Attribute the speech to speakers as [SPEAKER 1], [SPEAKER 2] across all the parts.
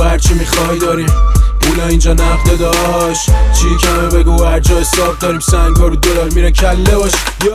[SPEAKER 1] هرچی میخوای داریم، پولا اینجا نقده داشت. چی کمه بگو هر جا حساب داریم، سنگا رو دلار میره کله باش.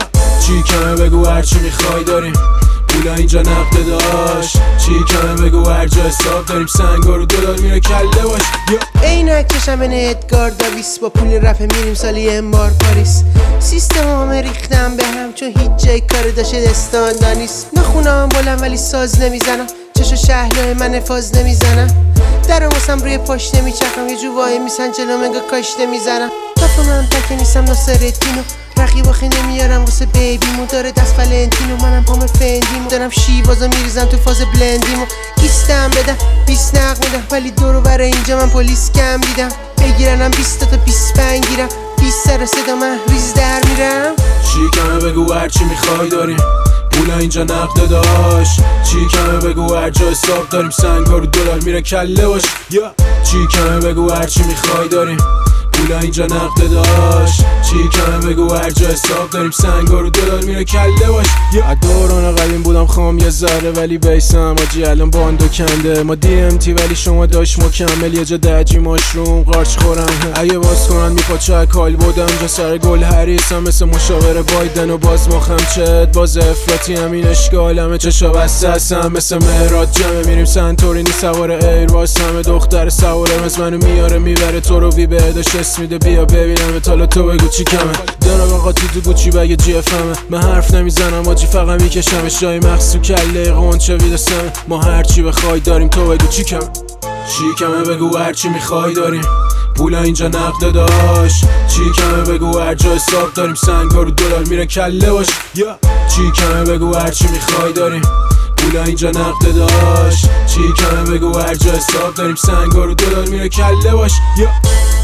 [SPEAKER 1] چی کمه بگو هرچی میخوای داریم، پولا اینجا نقده داشت. چی کمه بگو هر جا حساب داریم، سنگا رو دلار میره کله باش.
[SPEAKER 2] عینک چشم ادگار داویس، با پول رفع میریم سالی انبار پاریس. سیستم همه ریختم به هم چون هیچ جای کار داشته دستان نیست. نخونم بلند ولی ساز نمیزنم، چشو شهلای من فاز نمیزنم. درم واسم روی پاش نمیچرخم، یه جو وای میسن جلو منگا کاش نمیزنم. کاف من تک نیستم ناصرالدینو، رقیب آخه نمیارم واسه بیبیمو. داره دست ولنتینو منم پام فندیمو، دارم شیوازا میریزم تو فاز بلندیمو. ایستم بدم 20 نق میدم ولی دورو برای اینجا من پلیس کم دیدم. بگیرنم 20 تا 25 گیرم، 20 سر صدا من ریز در میرم.
[SPEAKER 1] چی کمه بگو هرچی میخوای داریم، پولا اینجا نقده داشت. چی کمه بگو هر جا حساب داریم، سنگا رو دلار میره کله باش. چی کمه بگو هرچی میخوای داریم، پولا اینجا نقده داشت. چی کمه بگو هر جا حساب داریم، سنگا رو دلار میره کله باش. از دوران قدیم بودم خام یه ذره ولی بیسم آجی الان باندو کنده. ما DMT ولی شما داشت مکمل، یه جا دجی ماشروم قارچ خورم. اگه باز کنن میپاچه کال بودم جا سر گل حریسم، مثل مشاور بایدن و باز مخم چت باز افراطی همین اشکالمه. چشا بسته هستم مثل مهراد جمعه، میریم سنتورینی سوار ایرواس. همه دختر سواره از منو میاره میبره تو رو وی بهداش اسم میده بیا ببینم تالا تو بگو چی کمه. دارم آقا تو گوچی بگه جی اف همه، من حرف نمیزنم آجی فقط میکشم شای مخصو کله قنچه ویدسمه. ما هرچی بخوای داریم تو بگو چی کمه. چی کمه بگو هرچی میخوای داریم، پولا اینجا نقده داشت. چی کمه بگو هر جا حساب داریم، سنگا رو دلار میره کله باش. چی کمه بگو هرچی میخوای داریم، پولا اینجا نقده داشت. چی کمه بگو هر جا حساب داریم، سنگا رو دلار میره کله باش.